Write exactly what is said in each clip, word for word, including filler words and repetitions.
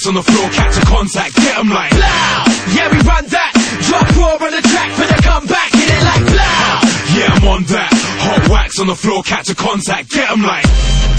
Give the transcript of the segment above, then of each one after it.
on the floor, catch a contact, get 'em like Blow! Yeah, we run that. Drop raw on the track, but they come back, hit it like blow! Yeah, I'm on that. Hot wax on the floor, catch a contact, get 'em like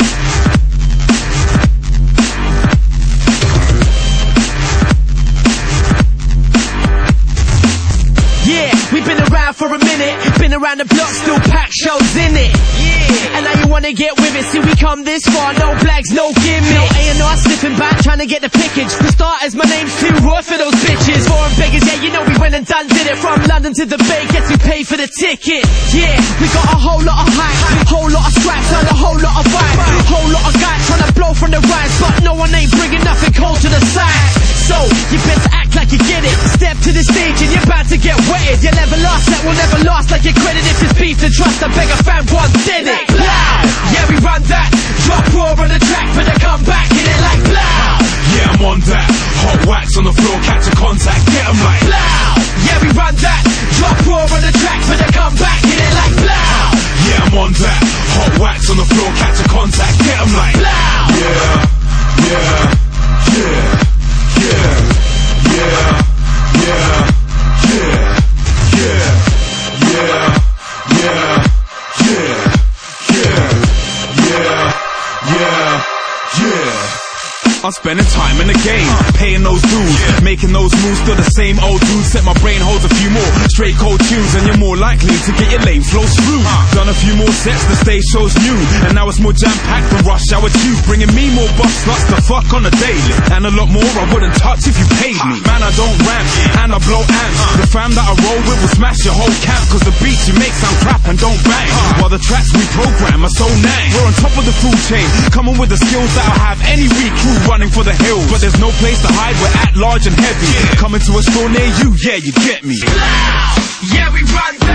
Yeah, we've been around for a minute. Been around the block, still pack shows in it. Yeah, and now you wanna get with it. See, we come this far, no flags, no gimmicks. No A and R slipping back, trying to get the pickage. For starters, my name's too raw for those bitches. Foreign beggars, yeah, you know we went and done did it. From London to the Bay, guess we paid for the ticket. Yeah, we got a whole lot of hype, whole lot of scraps, and a whole lot of vibe. Whole lot of guys trying to blow from the rise, but no one ain't bringing nothing cold to the side. So, you better act like you get it. Step to the stage and you're about to get wetted. You'll never last, that will never last like your credit. If it's beef to trust, I beg a fan once did it. Blow! Yeah, we run that. Drop raw on the track, but they come back, hit it like blow! Yeah, I'm on that. Hot wax on the floor, catch a contact, get 'em like blow! Yeah, we run that. Drop raw on the track, but they come back, hit it like blow! Yeah, I'm on that. Hot wax on the floor, catch a contact, get 'em like blow! Yeah, yeah, yeah, yeah, yeah, yeah, yeah, yeah, yeah, yeah, yeah, yeah, yeah, yeah. I'm spending time in the game, paying those dues, making those moves, still the same old dude. Set my brain holds a few more straight cold tunes, and you're more likely to get your lame flow through. Done a few more sets, the stage show's new, and now it's more jam-packed than Rush Hour two, bringing me more buff sluts to fuck on a daily, and a lot more I wouldn't touch if you paid me. Man, I don't rap, and I blow amps. The fam that I roll with will smash your whole camp, cause the beats you make sound crap and don't bang, while the tracks we program are so nang. We're on top of the food chain, coming with the skills that I have any week crew running for the hills, but there's no place to hide, we're at large and heavy. Coming to a store near you, yeah, you get me. Yeah, we run.